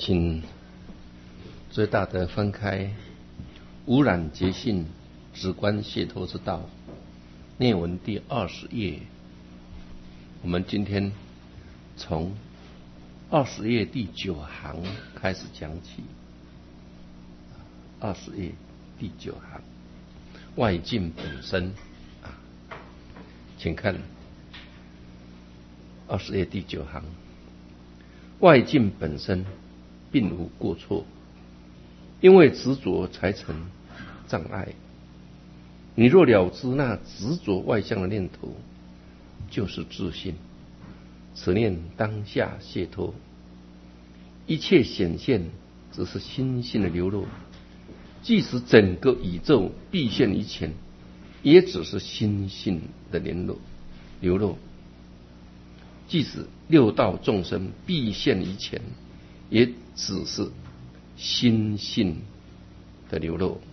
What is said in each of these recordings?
请最大的翻开《污染觉性直观解脱之道》念文第20页。我们今天从20页第9行开始讲起。20页第9行，外境本身请看20页第9行，外境本身并无过错，因为执着才成障碍。你若了知那执着外相的念头就是自信，此念当下解脱。一切显现只是心性的流露，即使整个宇宙毕现于前，也只是心性的流露。即使六道众生毕现于前，也只是心性的流露。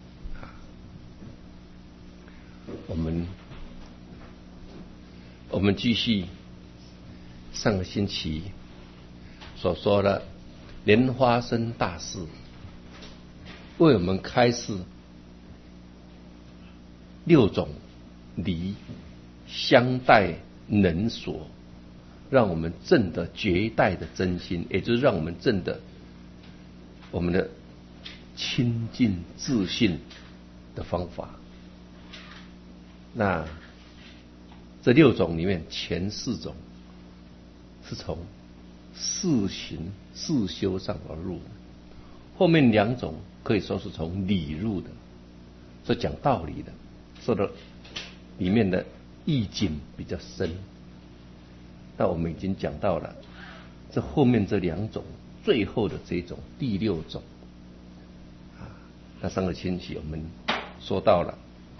我们继续上个星期所说的莲花生大师为我们开示6种离相待能所，让我们证得绝代的真心，也就是让我们证得我们的清净自信的方法。那这6种里面，前4种是从事行事修上而入，后面2种可以说是从理入的，是讲道理的，说的里面的意境比较深。那我们已经讲到了这后面这2种，最后的这种第6种那上个星期我们说到了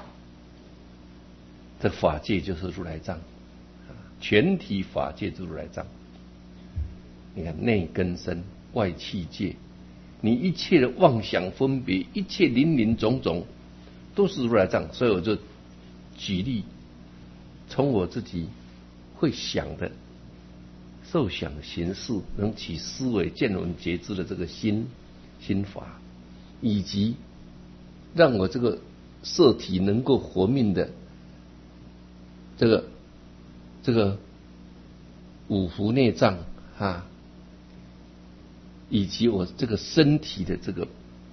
这法界就是如来藏，全体法界就是如来藏。你看内根身外气界，你一切的妄想分别，一切林林种种都是如来藏。所以我就举例，从我自己会想的受想行识，能起思维见闻觉知的这个心法，以及让我这个色体能够活命的这个五腑内脏以及我这个身体的这个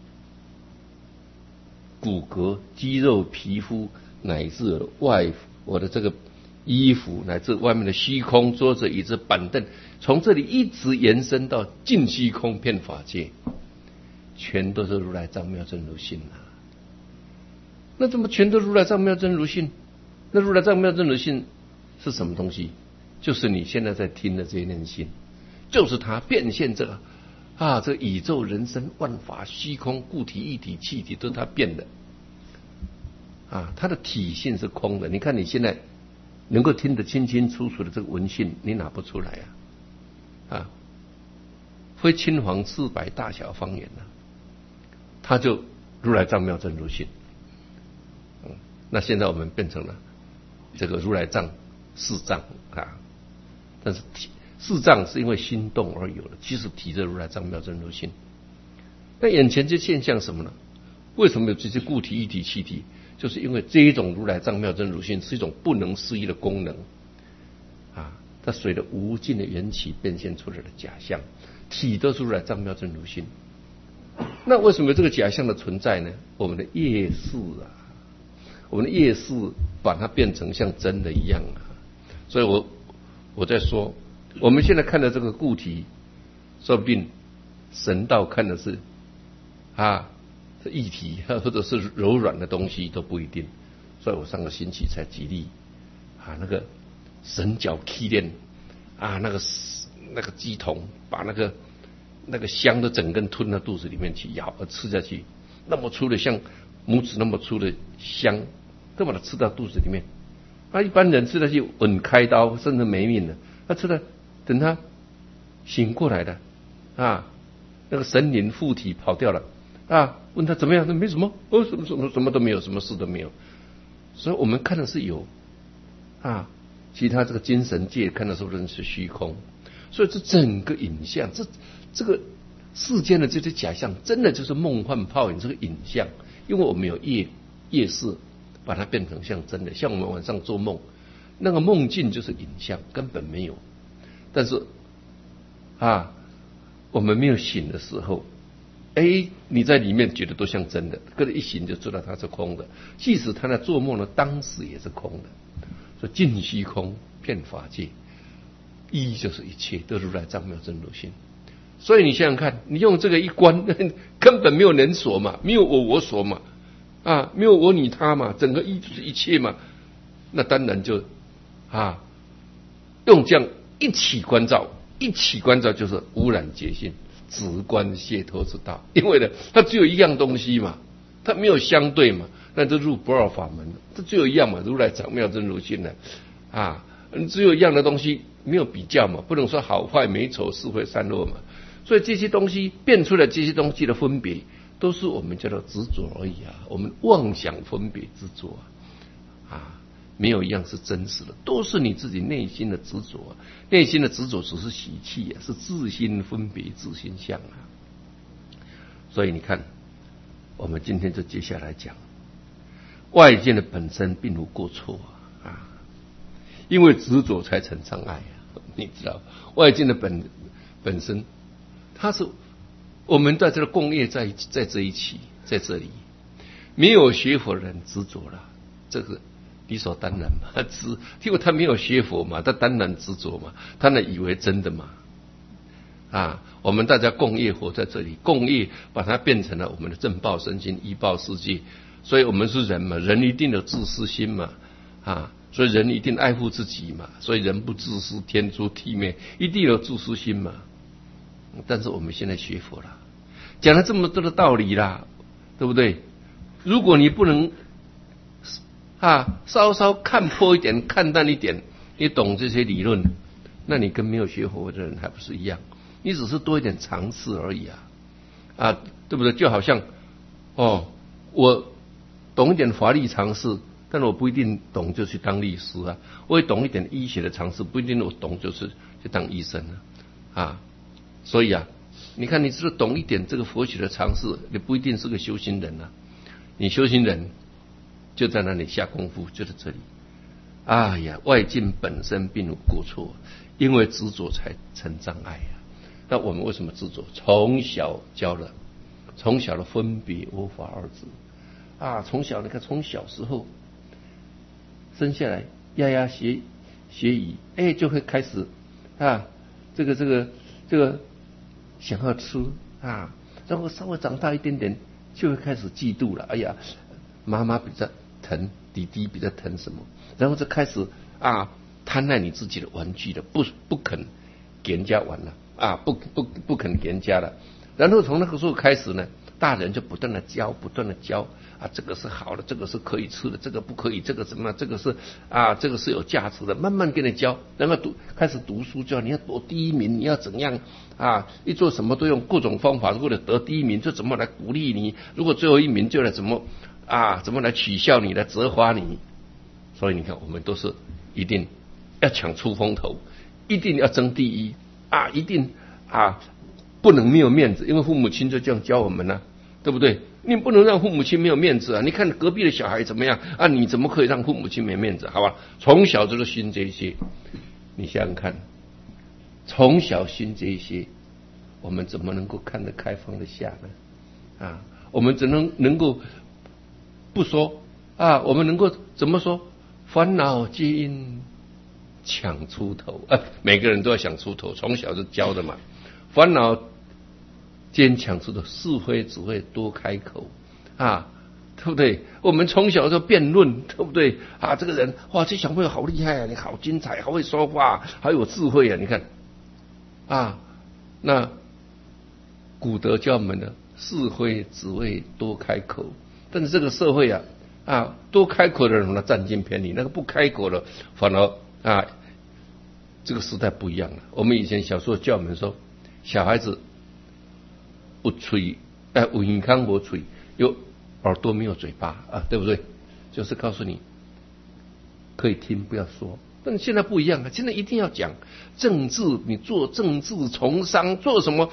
骨骼、肌肉、皮肤，乃至我的这个衣服，乃至外面的虚空、桌子、椅子、板凳，从这里一直延伸到尽虚空遍法界，全都是如来藏妙真如性那怎么全都如来藏妙真如性？那如来藏妙真如性是什么东西？就是你现在在听的这一念心，就是它变现这个宇宙人生万法虚空固体液体气体都是它变的它的体性是空的。你看你现在能够听得清清楚楚的这个文性，你拿不出来非青黄赤白大小方圆它就如来藏妙真如性。那现在我们变成了这个如来藏4藏但是4藏是因为心动而有的，其实体着如来藏妙真如性。那眼前这现象什么呢？为什么有这些固体液体气体？就是因为这一种如来藏妙真如性是一种不能思议的功能它随着无尽的缘起变现出来的假象，体都是如来藏妙真如性。那为什么这个假象的存在呢？我们的业识我们的业识把它变成像真的一样所以我在说，我们现在看的这个固体，说不定神道看的是液体或者是柔软的东西都不一定。所以我上个星期才举例那个神脚气炼那个鸡童把那个香的整根吞到肚子里面去咬吃下去，那么粗的像拇指那么粗的香都把它吃到肚子里面一般人吃下去稳开刀甚至没命了，他吃了等他醒过来的那个神灵附体跑掉了问他怎么样？没什么什么都没有，什么事都没有。所以我们看的是有其他这个精神界看的是不是虚空？所以这整个影像，这个世间的这些假象，真的就是梦幻泡影，这个影像，因为我们有夜视，把它变成像真的，像我们晚上做梦，那个梦境就是影像，根本没有。但是我们没有醒的时候，你在里面觉得都像真的，可是一醒就知道它是空的。即使他在做梦呢，当时也是空的。所以尽虚空，遍法界，一就是一切，都是如来藏妙真如性。所以你想想看，你用这个一关，根本没有人所嘛，没有我所嘛，没有我你他嘛，整个一就是一切嘛。那当然就用这样一起关照，一起关照就是无染觉性。直观解脱之道，因为呢，它只有一样东西嘛，它没有相对嘛，那就入不二法门了。它只有一样嘛，如来藏妙真如性呢，只有一样的东西，没有比较嘛，不能说好坏美丑是非善恶嘛。所以这些东西变出来，这些东西的分别，都是我们叫做执着而已我们妄想分别执着没有一样是真实的，都是你自己内心的执着。内心的执着只是习气是自心分别、自心相所以你看，我们今天就接下来讲，外境的本身并无过错因为执着才成障碍你知道，外境的本身，它是我们在这个共业在这一起，在这里，没有学佛人执着了，这个理所当然嘛，因为他没有学佛嘛，他当然执着嘛，他能以为真的嘛。我们大家共业活在这里，共业把它变成了我们的正报身心、依报世界，所以我们是人嘛，人一定有自私心嘛，所以人一定爱护自己嘛，所以人不自私，天诛地灭，一定有自私心嘛。但是我们现在学佛了，讲了这么多的道理啦，对不对？如果你不能稍稍看破一点，看淡一点，你懂这些理论，那你跟没有学佛的人还不是一样？你只是多一点常识而已对不对？就好像我懂一点法律常识，但是我不一定懂就去当律师我也懂一点医学的常识，不一定我懂就是去当医生所以你看，你只是懂一点这个佛学的常识，你不一定是个修行人你修行人就在那里下功夫，就在这里。外境本身并无过错，因为执着才成障碍那我们为什么执着？从小教了，从小的分别我法二执从小你看，从小时候生下来牙牙学语，就会开始这个想要吃然后稍微长大一点点，就会开始嫉妒了。妈妈比较疼，弟弟比较疼什么，然后就开始贪爱你自己的玩具了，不肯给人家玩了不肯给人家了。然后从那个时候开始呢，大人就不断的教这个是好的，这个是可以吃的，这个不可以，这个什么，这个是有价值的，慢慢跟你教。然后开始读书，教你要夺第一名，你要怎样一做什么都用各种方法，如果得第一名就怎么来鼓励你，如果最后一名就来怎么来取笑你，来责罚你。所以你看，我们都是一定要抢出风头，一定要争第一一定不能没有面子，因为父母亲就这样教我们对不对？你不能让父母亲没有面子你看隔壁的小孩怎么样你怎么可以让父母亲没面子？好吧，从小就是熏这些，你想想看，从小熏这些，我们怎么能够看得开放得下呢？我们只能够不说我们能够怎么说？烦恼皆因抢出头每个人都要想出头，从小就教的嘛。烦恼坚强出头，是非只会多开口对不对？我们从小就辩论，对不对这个人这小朋友好厉害你好精彩，好会说话，好有智慧你看那古德教我们的是非只会多开口，但是这个社会多开口的人占尽便宜，那个不开口的反而这个时代不一样了。我们以前小时候教我们说，小孩子有嘴有耳康无嘴，有耳朵没有嘴巴对不对？就是告诉你可以听不要说。但现在不一样现在一定要讲政治，你做政治从商做什么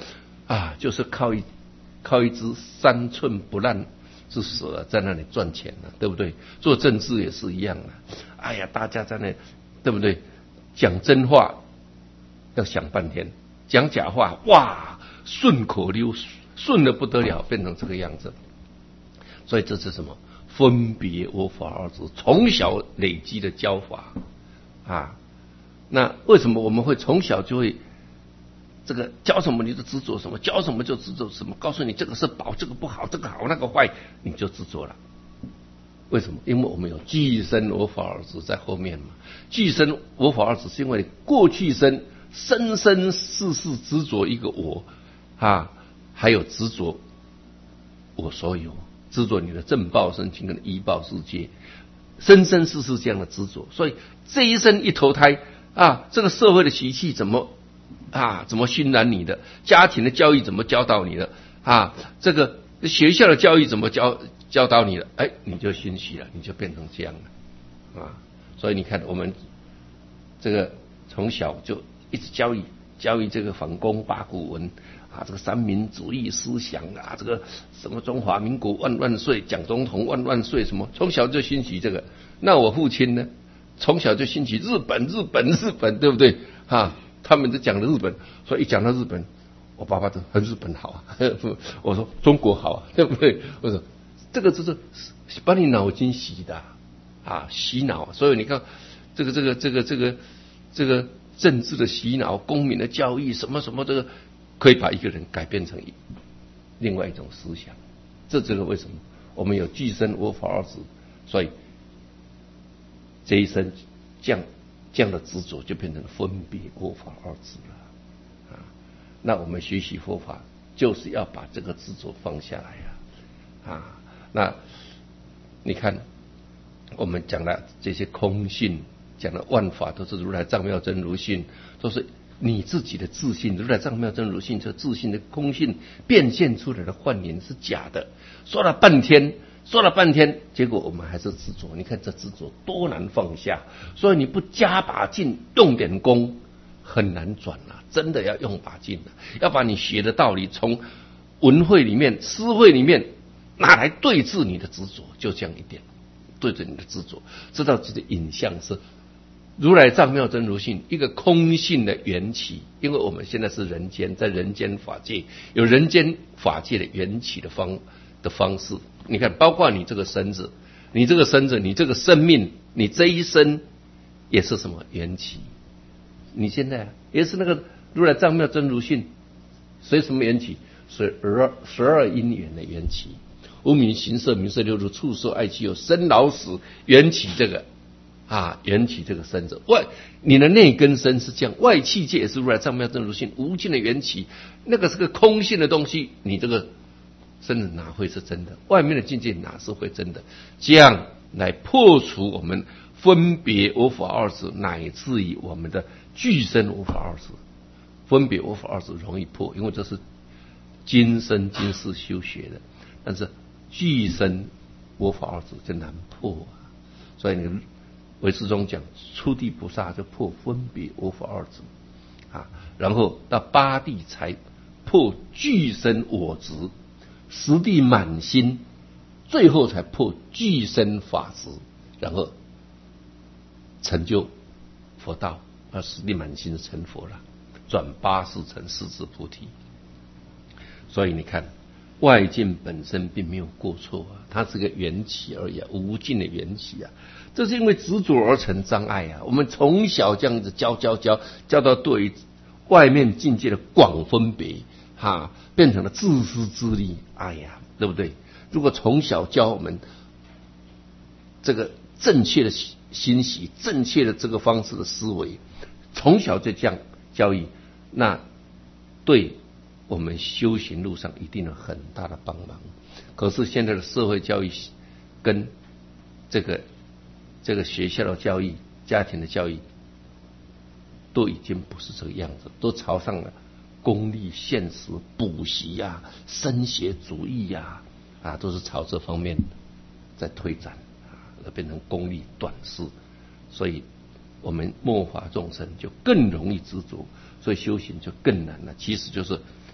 就是靠一只3寸不烂之蛇在那里赚钱了，对不对？做政治也是一样的。大家在那，对不对？讲真话要想半天，讲假话顺口溜，顺得不得了，变成这个样子。所以这是什么？分别我法二执，从小累积的教法那为什么我们会从小就会这个教什么你就执着什么，教什么就执着什么？告诉你这个是宝，这个不好，这个好，那个坏，你就执着了。为什么？因为我们有俱生我法二执在后面嘛。俱生我法二执是因为过去生生生世世执着一个我还有执着我所有，执着你的正报身情跟依报世界，生生世世这样的执着。所以这一生一投胎这个社会的习气怎么熏染你的，家庭的教育怎么教导你的这个学校的教育怎么教导你的，你就欣喜了，你就变成这样了所以你看我们这个从小就一直教育这个反攻八股文这个三民主义思想这个什么中华民国万万岁，蒋总统万万岁，什么从小就欣喜这个。那我父亲呢，从小就兴起日本，对不对他们都讲的日本，所以一讲到日本，我爸爸都很日本好我说中国好对不对？我说这个就是把你脑筋洗的洗脑。所以你看这个政治的洗脑，公民的教育，什么什么，这个可以把一个人改变成另外一种思想。这个为什么？我们有俱生我法二执，所以这一生这样的执着就变成分别我法二执了那我们学习佛法就是要把这个执着放下来那你看我们讲了这些空性，讲的万法都是如来藏妙真如性，都是你自己的自信，如来藏妙真如性，这自信的空性变现出来的幻影是假的。说了半天，结果我们还是执着。你看这执着多难放下，所以你不加把劲，用点功，很难转真的要用把劲要把你学的道理从文会里面、诗会里面拿来对治你的执着，就这样一点，对着你的执着，知道自己的影像是如来藏妙真如性，一个空性的缘起。因为我们现在是人间，在人间法界有人间法界的缘起的方式。你看，包括你这个身子，你这个生命，你这一生也是什么缘起？你现在也是那个如来藏妙真如性，所以什么缘起？12因缘的缘起。无名行色名色六入触受爱气有生老死缘起，这个缘起这个身子。你的内根身是这样，外气界也是如来藏妙真如性无尽的缘起，那个是个空性的东西，你这个身子哪会是真的？外面的境界哪是会真的？这样来破除我们分别我法二执，乃至于我们的俱生我法二执。分别我法二执容易破，因为这是今生今世修学的，但是俱生我法二执就难破所以你唯识中讲初地菩萨就破分别我法二执然后到八地才破俱生我执，十地满心，最后才破俱生法执，然后成就佛道。十地满心成佛了，转84成四智菩提。所以你看外境本身并没有过错它是个缘起而已无尽的缘起这是因为执着而成障碍我们从小这样子教到对于外面境界的广分别变成了自私自利对不对？如果从小教我们这个正确的欣喜，正确的这个方式的思维，从小就这样教育，那对我们修行路上一定有很大的帮忙。可是现在的社会教育跟这个学校的教育、家庭的教育都已经不是这个样子，都朝上了功利、现实、补习升学主义都是朝这方面在推展而变成功利短视，所以我们末法众生就更容易执着，所以修行就更难了。其实就是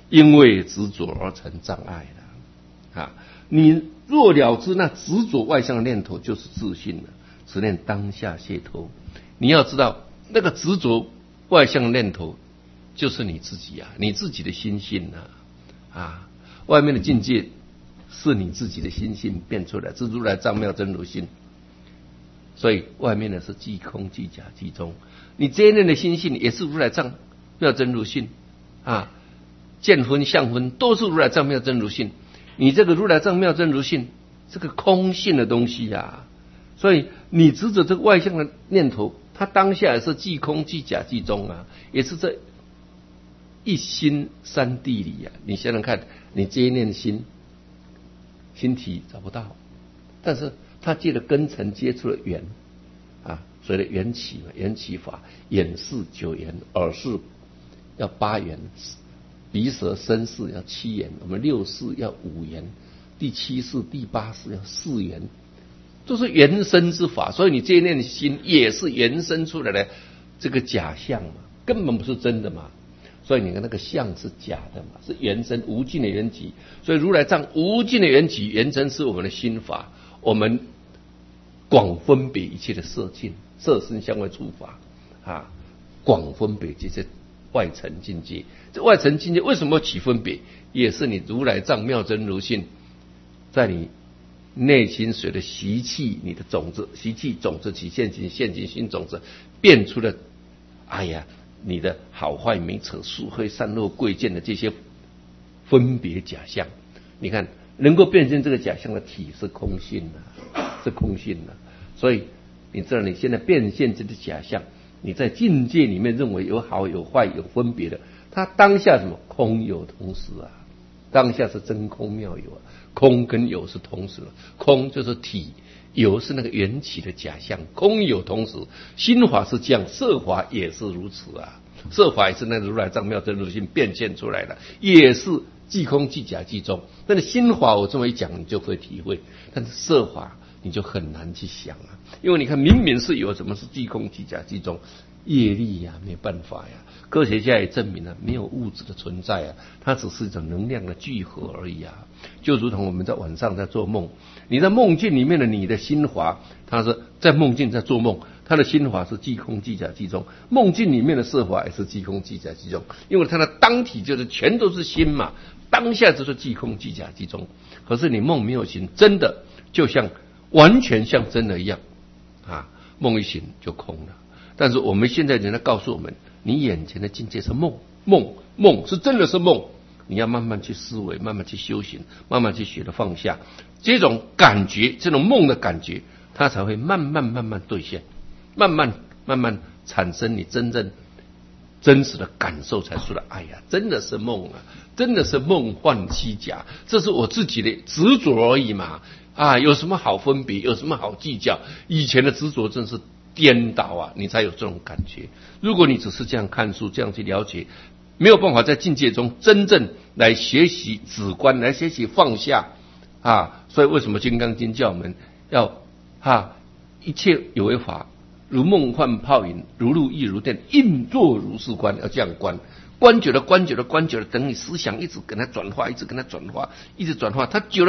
因为执着而成障碍了。啊，你若了知那执着外相的念头就是自信了，此念当下解脱。你要知道，那个执着外相的念头就是你自己啊，你自己的心性啊，外面的境界是你自己的心性变出来，是如来藏妙真如性。所以外面的是即空即假即中，你这一念的心性也是如来藏妙真如性啊，见分相分都是如来藏妙真如性。你这个如来藏妙真如性是个空性的东西啊，所以你执着这个外相的念头，它当下也是即空即假即中啊，也是这一心三谛里啊。你想想看，你这一念心体找不到，但是它借着根尘接触了缘啊，所谓的缘起嘛，缘起法，眼视九缘，耳视要八缘，鼻舌身视要七缘，我们六视要五缘，第七视第八视要四缘，都是缘生之法。所以你这一念心也是缘生出来的这个假象嘛，根本不是真的嘛。所以你看那个相是假的嘛，是缘生无尽的缘起。所以如来藏无尽的缘起，缘生是我们的心法，我们广分别一切的色境、色身相位触法啊，广分别这些外层境界。这外层境界为什么起分别？也是你如来藏妙真如性在你内心随着习气，你的种子、习气种子起现行，现行心种子变出了，哎呀，你的好坏美丑是非善恶贵贱的这些分别假象。你看，能够变现这个假象的体是空性啊，是空性啊。所以你知道，你现在变现这个假象，你在境界里面认为有好有坏有分别的，它当下什么空有同时啊，当下是真空妙有啊，空跟有是同时的，空就是体，有是那个缘起的假象，空有同时。心法是这样，色法也是如此啊，色法也是那如来藏妙真如性变现出来的，也是即空即假即中。但是心法我这么一讲，你就会体会，但是色法你就很难去想啊，因为你看明明是有，什么是即空即假即中？业力呀，没办法呀。科学家也证明了，没有物质的存在啊，它只是一种能量的聚合而已啊。就如同我们在晚上在做梦，你在梦境里面的你的心华，它是在梦境在做梦，它的心华是即空即假即中，梦境里面的色华也是即空即假即中，因为它的当体就是全都是心嘛，当下就是即空即假即中。可是你梦没有醒，真的就像完全像真的一样啊，梦一醒就空了。但是我们现在人家告诉我们，你眼前的境界是梦，梦是真的是梦，你要慢慢去思维，慢慢去修行，慢慢去学的放下这种感觉，这种梦的感觉，它才会慢慢兑现，慢慢产生你真正真实的感受，才说了，哎呀，真的是梦啊，真的是梦幻虚假，这是我自己的执着而已嘛，啊，有什么好分别，有什么好计较？以前的执着真是颠倒啊，你才有这种感觉。如果你只是这样看书，这样去了解，没有办法在境界中真正来学习止观，来学习放下啊。所以为什么《金刚经》叫我们要一切有为法，如梦幻泡影，如露亦如电，应作如是观，要这样观。观久了，等你思想一直跟它转化，一直转化，它久了，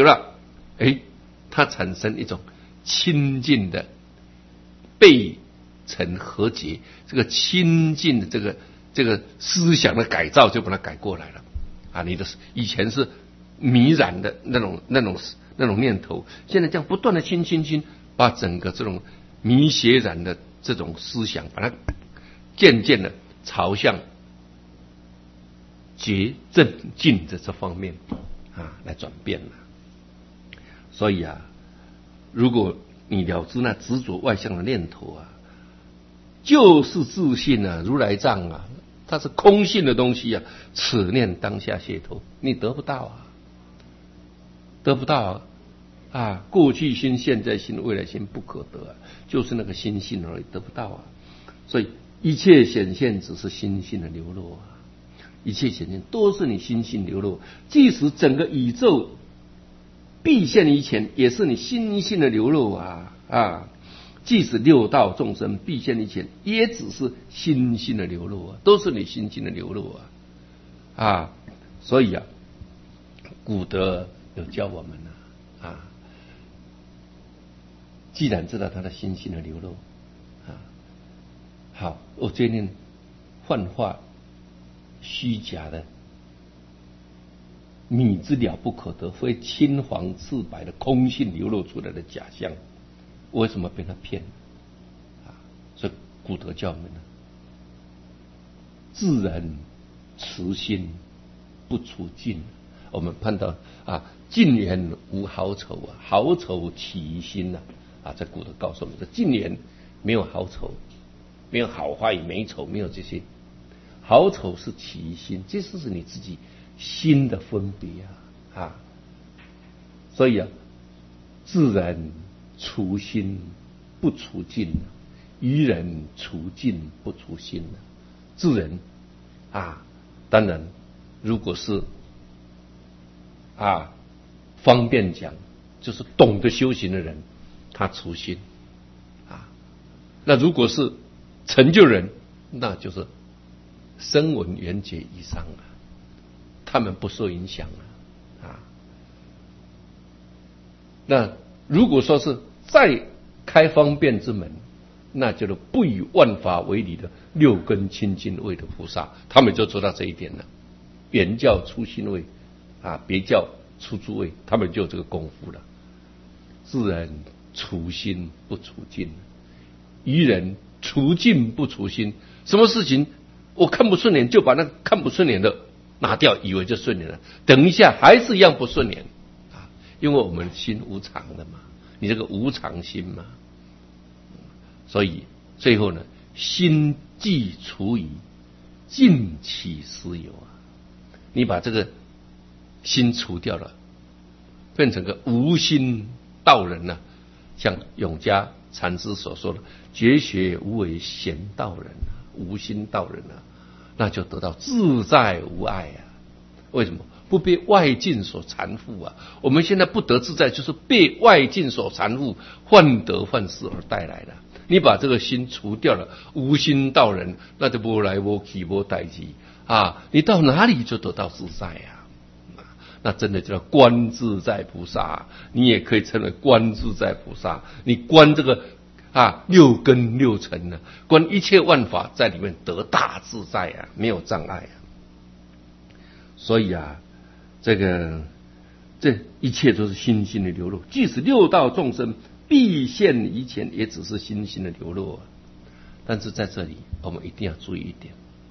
它产生一种清净的背尘和解，这个清净的这个思想的改造就把它改过来了啊！你的以前是迷染的那种念头，现在这样不断的清，把整个这种迷邪染的这种思想，把它渐渐的朝向觉正净的这方面来转变了。所以如果你了知那执着外相的念头就是自信如来藏它是空性的东西此念当下解脱，你得不到过去心、现在心、未来心不可得就是那个心性而已，得不到所以一切显现只是心性的流露一切显现都是你心性流露，即使整个宇宙毕现以前，也是你心性的流露即使六道众生毕现以前，也只是心性的流露都是你心性的流露所以古德有教我们既然知道他的心性的流露好，我决定幻化虚假的米之了不可得，非青黄赤白的空性流露出来的假象，为什么被他骗所以古德教我们自然慈心不除尽。我们看到近缘无好丑好丑起于心在古德告诉我们，这近缘没有好丑，没有好坏美丑，没有这些，好丑是起于心，这是你自己心的分别所以自然除心不除尽，愚人除尽不除心自然当然如果是方便讲，就是懂得修行的人，他除心那如果是成就人，那就是声闻缘觉以上他们不受影响那如果说是再开方便之门，那就是不以万法为理的六根清净位的菩萨，他们就做到这一点了。原教出心位别教出诸位，他们就有这个功夫了。自然除心不除尽，愚人除尽不除心。什么事情我看不顺眼，就把那看不顺眼的拿掉，以为就顺眼了，等一下还是一样不顺眼因为我们心无常的嘛，你这个无常心嘛，所以最后呢，心既除矣，尽其实有你把这个心除掉了，变成个无心道人像永嘉禅师所说的绝学无为闲道人无心道人那就得到自在无碍为什么？不被外境所缠缚我们现在不得自在，就是被外境所缠缚，患得患失而带来的。你把这个心除掉了，无心道人，那就不来不去不待机你到哪里就得到自在那真的叫观自在菩萨你也可以称为观自在菩萨。你观这个六根六尘观一切万法，在里面得大自在没有障碍所以这一切都是心性的流露，即使六道众生必现以前，也只是心性的流露但是在这里我们一定要注意一点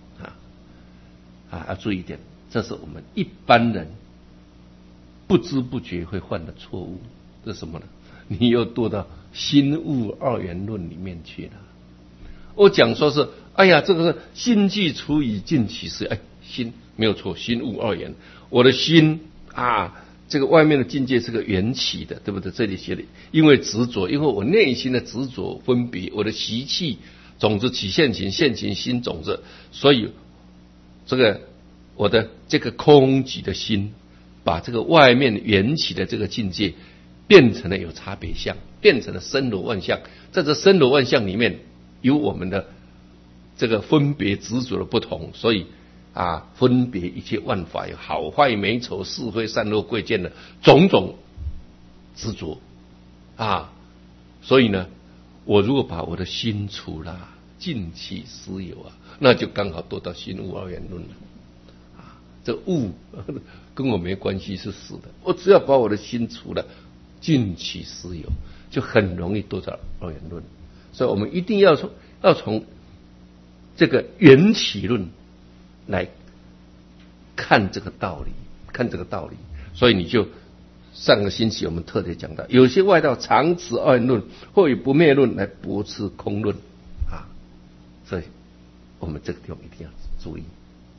要注意一点，这是我们一般人不知不觉会犯的错误。这是什么呢？你又堕到心物二元论里面去了。我讲说是这个是心既除矣，尽其实心没有错，心物二元。我的心这个外面的境界是个缘起的，对不对？这里写的，因为执着，因为我内心的执着分别，我的习气种子起现行，现行心种子，所以我的这个空寂的心，把这个外面缘起的这个境界变成了有差别相，变成了森罗万象。在这森罗万象里面，有我们的这个分别执着的不同，所以分别一切万法有好坏美丑是非善恶贵贱的种种执着所以呢，我如果把我的心除了，尽其实有那就刚好堕到心物二元论了这物跟我没关系，是死的。我只要把我的心除了，尽其实有，就很容易堕到二元论。所以我们一定要从这个缘起论来看这个道理，所以你就上个星期我们特别讲到，有些外道常持二元论或以不灭论来驳斥空论所以我们这个地方一定要注意。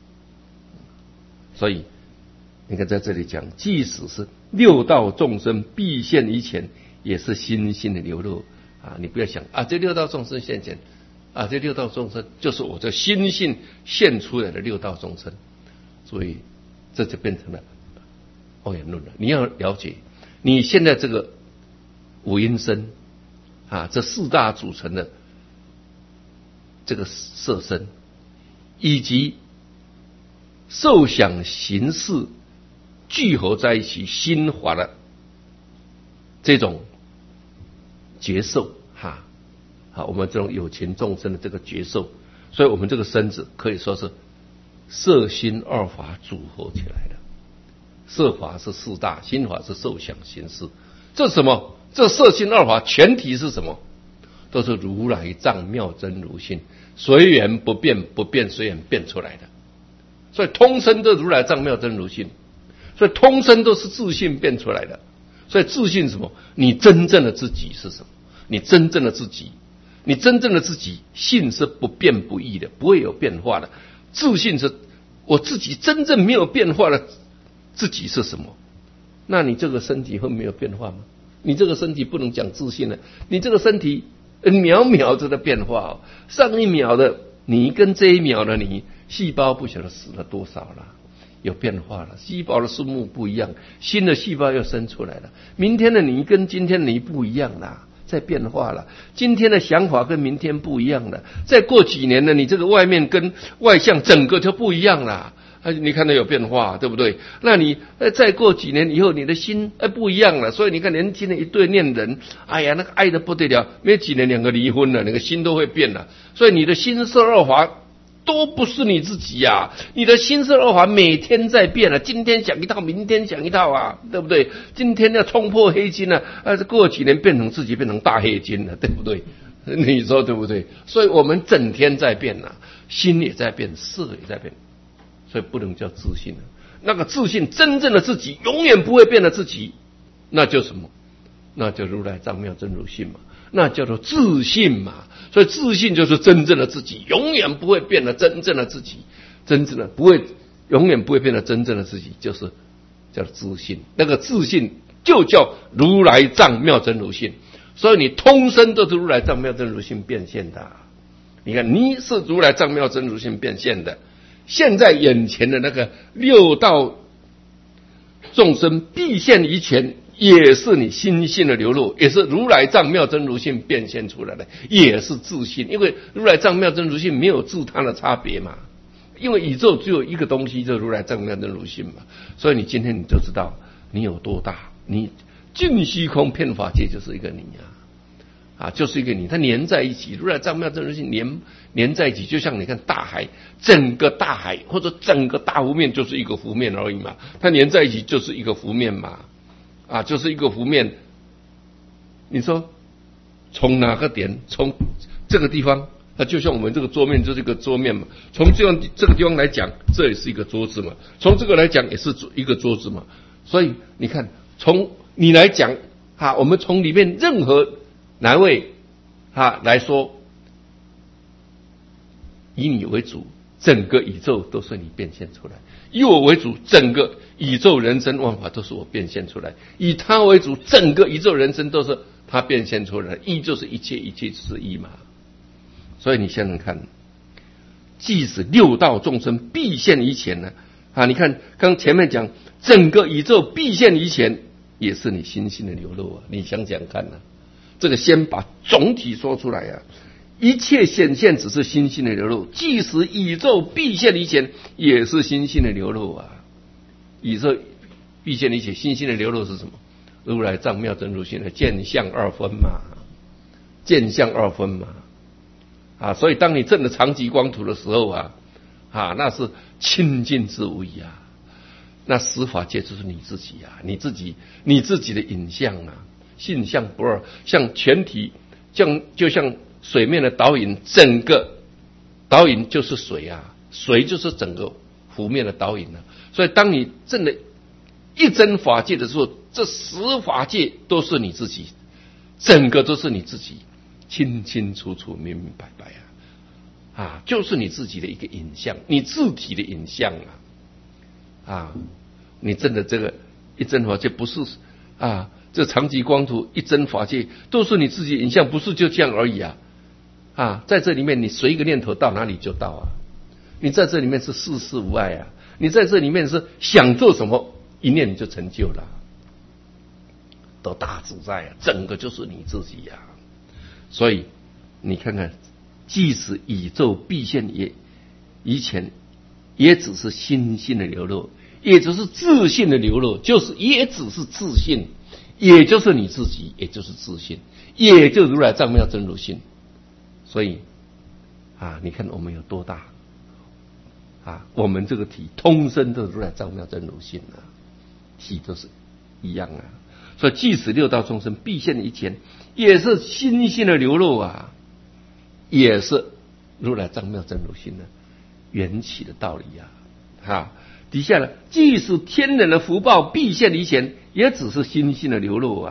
所以你看在这里讲，即使是六道众生必现以前，也是心性的流露你不要想这六道众生现前这六道众生就是我这心性现出来的六道众生，所以这就变成了二元论了。你要了解，你现在这个五阴身这四大组成的这个色身，以及受想行识聚合在一起，心法的这种觉受哈，好，我们这种有情众生的这个觉受，所以我们这个身子可以说是色心二法组合起来的。色法是四大，心法是受想行识。这什么？这色心二法全体是什么？都是如来藏妙真如性，随缘不变，不变随缘变出来的。所以通身都如来藏妙真如性，所以通身都是自性变出来的。所以自性什么？你真正的自己是什么？你真正的自己，你真正的自己性是不变不异的，不会有变化的。自性是我自己真正没有变化的自己是什么？那你这个身体会没有变化吗？你这个身体不能讲自信了，你这个身体秒秒的变化哦。上一秒的你跟这一秒的你，细胞不晓得死了多少了，有变化了，细胞的数目不一样，新的细胞又生出来了。明天的你跟今天的你不一样啦，在变化了。今天的想法跟明天不一样了，再过几年呢，你这个外面跟外向整个就不一样了。你看到有变化，对不对？那你再过几年以后，你的心不一样了。所以你看年轻的一对恋人，哎呀，那个爱得不得了，没几年两个离婚了，那个心都会变了。所以你的心色二法都不是你自己啊，你的心色二法每天在变啊，今天想一套，明天想一套啊，对不对？今天要冲破黑金了，过几年变成自己变成大黑金了，对不对？你说对不对？所以我们整天在变啊，心也在变，色也在变。所以不能叫自信了。那个自信真正的自己，永远不会变的自己，那叫什么？那叫如来藏妙真如性嘛，那叫做自信嘛。所以自信就是真正的自己，永远不会变的真正的自己，真正的不会，永远不会变的真正的自己，就是叫自信。那个自信就叫如来藏妙真如性。所以你通身都是如来藏妙真如性变现的。你看，你是如来藏妙真如性变现的。现在眼前的那个六道众生必现于前，也是你心性的流露，也是如来藏妙真如性变现出来的，也是自性。因为如来藏妙真如性没有自他的差别嘛，因为宇宙只有一个东西，就是如来藏妙真如性嘛。所以你今天你就知道你有多大，你尽虚空遍法界就是一个你啊，就是一个你，它连在一起，如来藏妙真如性连在一起，就像你看大海，整个大海或者整个大湖面就是一个湖面而已嘛，它连在一起就是一个湖面嘛，就是一个湖面。你说从哪个点？从这个地方，就像我们这个桌面就是一个桌面嘛，从这个地方来讲，这也是一个桌子嘛，从这个来讲也是一个桌子嘛。所以你看，从你来讲我们从里面任何哪位来说，以你为主，整个宇宙都是你变现出来；以我为主，整个宇宙人生万法都是我变现出来；以他为主，整个宇宙人生都是他变现出来。一就是一切，一切是一嘛。所以你想想看，即使六道众生必现于前呢，你看刚前面讲整个宇宙必现于前，也是你心性的流露啊。你想想看这个先把总体说出来一切显现只是心性的流露，即使宇宙必现于前，也是心性的流露啊。宇宙必现于前，心性的流露是什么？如来藏妙真如性的见相二分嘛，见相二分嘛。所以当你证了常寂光土的时候那是清净之无疑那十法界就是你自己你自己的影像性相不二，像全体，就像水面的导引，整个导引就是水水就是整个湖面的导引所以当你证了一真法界的时候，这十法界都是你自己，整个都是你自己，清清楚楚明明白白就是你自己的一个影像，你自体的影像你证的这个一真法界不是这常寂光土一真法界都是你自己的影像，不是就这样而已在这里面你随一个念头到哪里就到你在这里面是事事无碍你在这里面是想做什么一念你就成就了，都大自在整个就是你自己所以你看看，即使宇宙必现于前， 也只是心性的流露，也就是自信的流露，就是也只是自信，也就是你自己，也就是自信，也就如来藏妙真如性。所以你看我们有多大我们这个体通身都如来藏妙真如性体都是一样所以即使六道众生必现以前，也是心性的流露也是如来藏妙真如性的缘起的道理底下呢，即使天人的福报必现以前，也只是心性的流露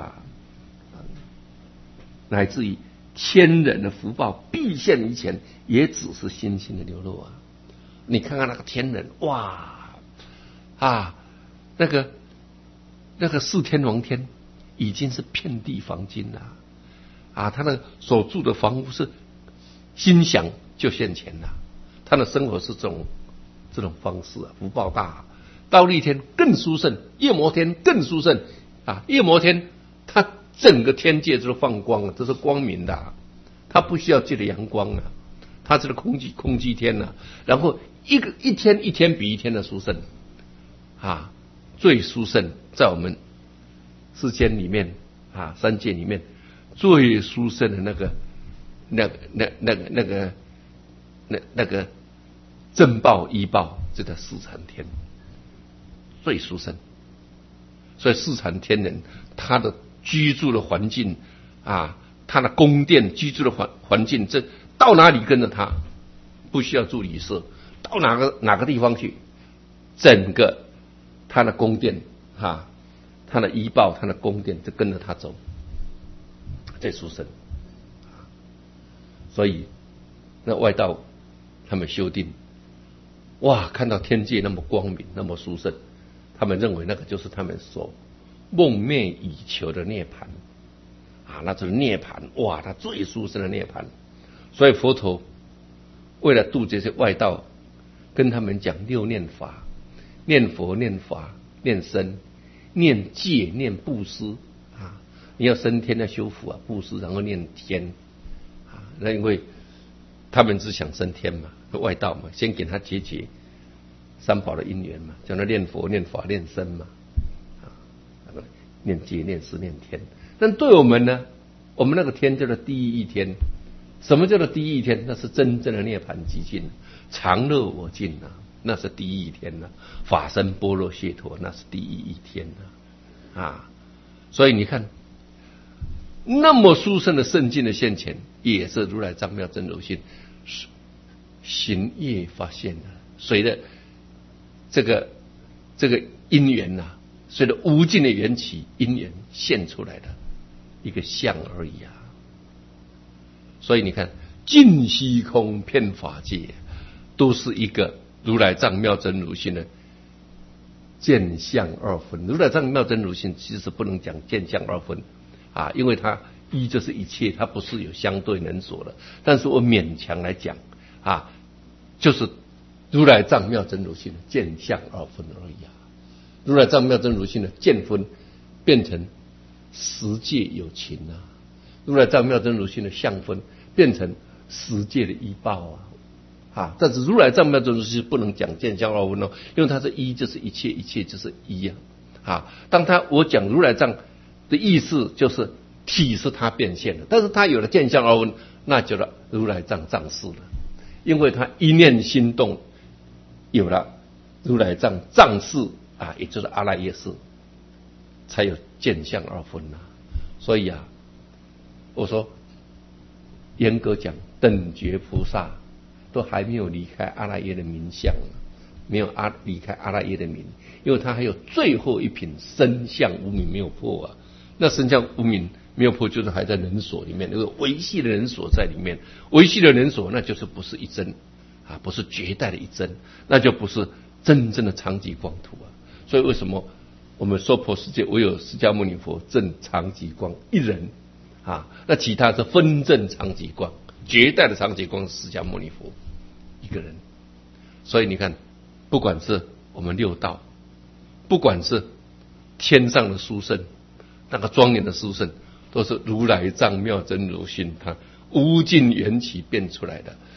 乃至于天人的福报必现以前，也只是心性的流露你看看那个天人，哇那个四天王天已经是遍地黄金了他的所住的房屋是心想就现前了，他的生活是这种方式福报大。忉利天更殊胜，夜摩天更殊胜夜摩天他整个天界都是放光这是光明的他不需要借着阳光他这个空寂天然后一天一天比一天的殊胜最殊胜在我们世间里面三界里面最殊胜的那个正报依报，这叫四禅天最殊胜。所以四禅天人他的居住的环境他的宫殿居住的环境，这到哪里跟着他，不需要住旅社，到哪个地方去，整个他的宫殿他的依报，他的宫殿就跟着他走，最殊胜。所以那外道他们修定，看到天界那么光明，那么殊胜，他们认为那个就是他们所梦寐以求的涅槃那就是涅槃他最殊胜的涅槃。所以佛陀为了度这些外道，跟他们讲六念法：念佛、念法、念僧、念戒、念布施你要升天要修福布施，然后念天那因为他们只想升天嘛，外道嘛，先给他解三宝的因缘嘛，叫他念佛、念法、念僧嘛念戒、念施、念天。但对我们呢，我们那个天叫做第一天。什么叫做第一天？那是真正的涅槃寂静，常乐我净那是第一天法身般若解脱，那是第一天所以你看那么殊胜的圣境的现前，也是如来藏妙真如性行业发现随着这个因缘随着无尽的缘起因缘现出来的一个相而已所以你看尽虚空遍法界，都是一个如来藏妙真如性的见相二分。如来藏妙真如性其实不能讲见相二分因为它一就是一切，它不是有相对能所的。但是我勉强来讲就是如来藏妙真如性的见相二分而已如来藏妙真如性的见分变成十界有情如来藏妙真如性的相分变成十界的依报但是如来藏妙真如性不能讲见相二分因为它是一就是一切，一切就是一当我讲如来藏的意思就是体是他变现的，但是他有了见相二分，那就是如来藏藏识了，因为他一念心动有了如来藏藏识也就是阿赖耶识，才有见相二分所以我说严格讲等觉菩萨都还没有离开阿赖耶的名相，没有离开阿赖耶的名，因为他还有最后一品身相无明没有破那身相无明没有破，就是还在人所里面，那个维系的人所在里面，维系的人所那就是不是一真不是绝代的一真，那就不是真正的常寂光土所以为什么我们娑婆世界唯有释迦牟尼佛证常寂光一人那其他是分证常寂光，绝代的常寂光是释迦牟尼佛一个人。所以你看，不管是我们六道，不管是天上的殊胜，那个庄严的殊胜，都是如来藏妙真如性它无尽缘起变出来的。